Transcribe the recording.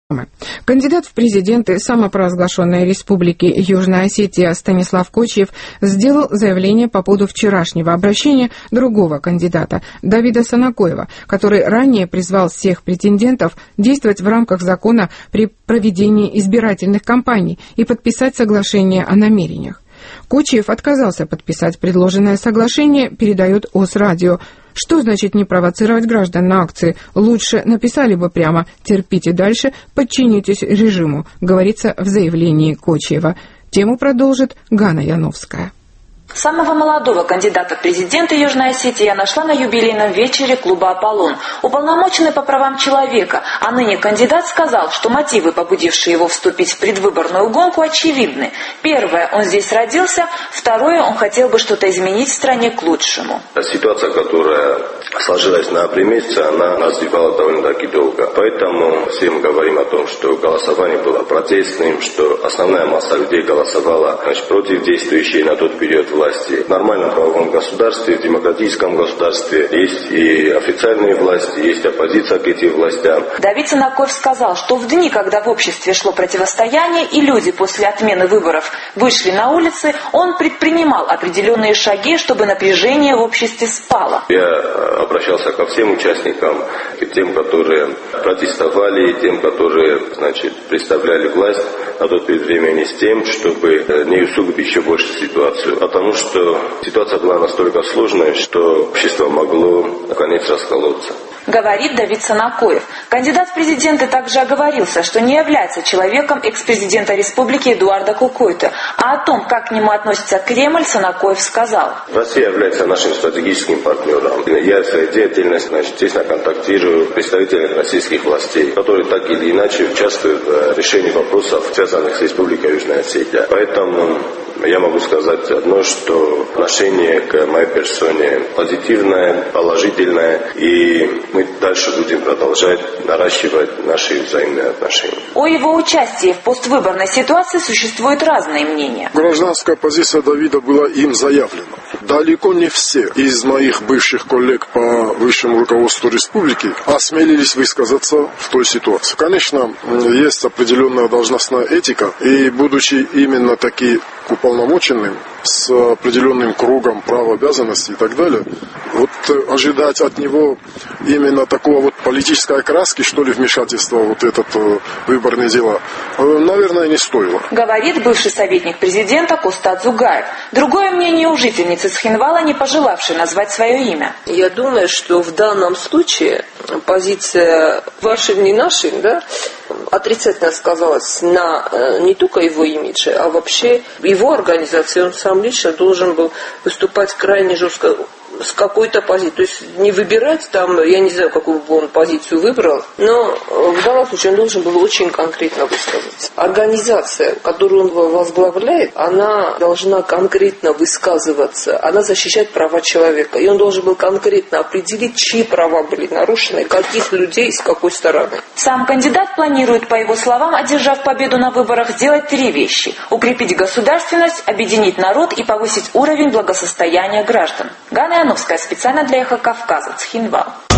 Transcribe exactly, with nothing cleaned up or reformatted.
Кандидат в президенты самопровозглашенной республики Южная Осетия Станислав Кочиев сделал заявление по поводу вчерашнего обращения другого кандидата Давида Санакоева, который ранее призвал всех претендентов действовать в рамках закона при проведении избирательных кампаний и подписать соглашение о намерениях. Кочиев отказался подписать предложенное соглашение, передает ОС-радио. Что значит не провоцировать граждан на акции? Лучше написали бы прямо «терпите дальше, подчинитесь режиму», говорится в заявлении Кочиева. Тему продолжит Ганна Яновская. Самого молодого кандидата в президенты Южной Осетии я нашла на юбилейном вечере клуба «Аполлон». Уполномоченный по правам человека, а ныне кандидат, сказал, что мотивы, побудившие его вступить в предвыборную гонку, очевидны. Первое, он здесь родился. Второе, он хотел бы что-то изменить в стране к лучшему. Ситуация, которая сложилась на апрель месяце, она нас длилась довольно-таки долго. Поэтому все мы говорим о том, что голосование было протестным, что основная масса людей голосовала, значит, против действующей на тот период власти. В нормальном правовом государстве, в демократическом государстве есть и официальные власти, есть оппозиция к этим властям. Давид Санакоев сказал, что в дни, когда в обществе шло противостояние и люди после отмены выборов вышли на улицы, он предпринимал определенные шаги, чтобы напряжение в обществе спало. Я обращался ко всем участникам, к тем, которые протестовали, тем, которые, значит, представляли власть на тот период времени, с тем, чтобы не усугубить еще больше ситуацию. Потому что ситуация была настолько сложная, что общество могло наконец расколоться. Говорит Давид Санакоев. Кандидат в президенты также оговорился, что не является человеком экс-президента республики Эдуарда Кукойто. А о том, как к нему относится Кремль, Санакоев сказал. Россия является нашим стратегическим партнером. Я в своей деятельности, значит, тесно контактирую с представителями российских властей, которые так или иначе участвуют в решении вопросов, связанных с Республикой Южная Осетия. Поэтому я могу сказать одно, что отношение к моей персоне позитивное, положительное, и мы дальше будем продолжать наращивать наши взаимные отношения. О его участии в поствыборной ситуации существуют разные мнения. Гражданская позиция Давида была им заявлена. Далеко не все из моих бывших коллег по высшему руководству республики осмелились высказаться в той ситуации. Конечно, есть определенная должностная этика, и будучи именно таки уполномоченным, с определенным кругом прав, обязанностей и так далее, вот ожидать от него именно такого вот политической окраски, что ли, вмешательства вот этот выборные дела, наверное, не стоило. Говорит бывший советник президента Костат Зугаев. Другое мнение у жительницы Цхинвала, не пожелавшей назвать свое имя. Я думаю, что в данном случае позиция вашей, не нашей, да, отрицательно сказалась на не только его имидже, а вообще его организации. Он сам лично должен был выступать крайне жестко с какой-то позицией. То есть не выбирать там, я не знаю, какую бы он позицию выбрал, но в данном случае он должен был очень конкретно высказаться. Организация, которую он возглавляет, она должна конкретно высказываться, она защищает права человека. И он должен был конкретно определить, чьи права были нарушены, каких людей и с какой стороны. Сам кандидат планирует, по его словам, одержав победу на выборах, сделать три вещи: укрепить государственность, объединить народ и повысить уровень благосостояния граждан. Ганна Яновская, специально для Эхо Кавказа, Цхинвал.